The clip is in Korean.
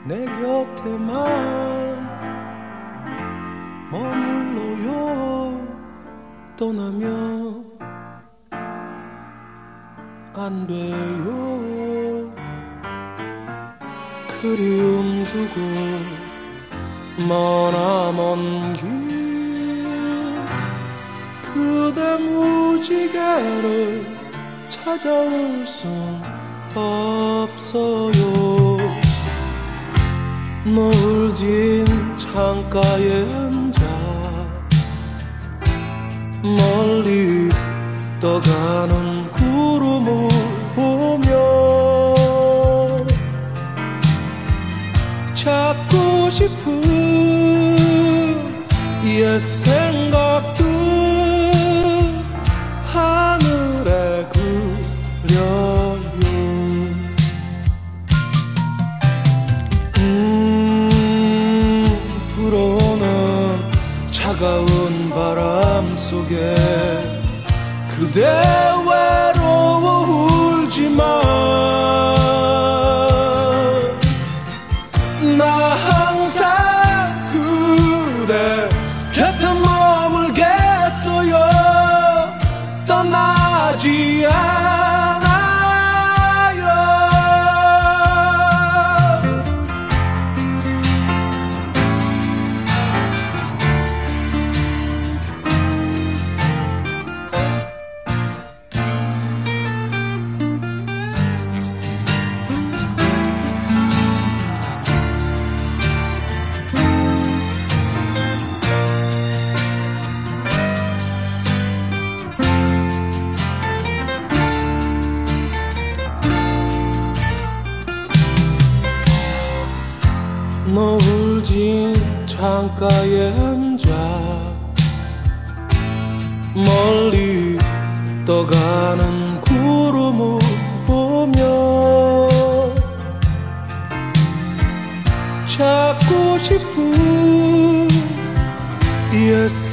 내 곁에만 머물러요. 떠나면 안 돼요. 그리움 두고 머나먼 길 그대 무지개를 찾아올 순 없어요. 노을 진 창가에 앉아 멀리 떠가는 구름을 보며 찾고 싶은 옛 생각들 하늘에 그려요. 불어오는 차가운 바람 속에 그대 외로워 울지마. 나 항상 그대 곁에 머물겠어요. 떠나지 않아요. 노을 진 창가에 앉아 멀리 떠가는 구름을 보며 찾고 싶은 옛